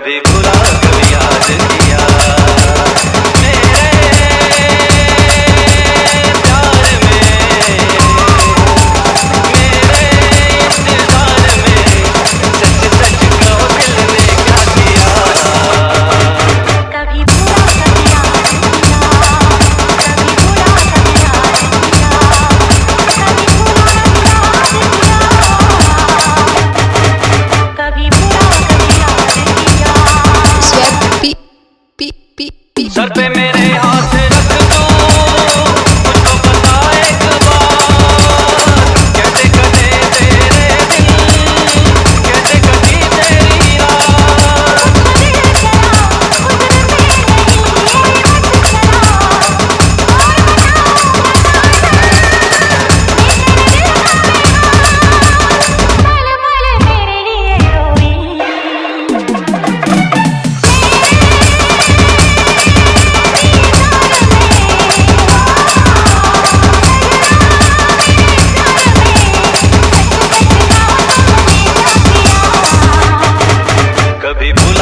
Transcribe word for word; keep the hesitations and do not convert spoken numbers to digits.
कभी बुरा कभी याद किया मेरे प्यार में, मेरे इंतजार में, सच सच कहो दिल ने क्या किया। कभी बुरा कभी याद किया, कभी बुरा कभी याद किया, कभी बुरा कभी याद किया, कभी बुरा कभी याद किया। Swag beat beat beat beat. सर पे मेरे हाथ रख दो, मुझको बता एक बार, कैसे कटे तेरे दिन, कैसे कटी तेरी रात। मुझको दिल चला गुजरते नहीं ये वक्त चला, और बताओ बताओ मैं तेरे दिल का बेहाल, पल पल मेरे लिए रोई। कभी भूल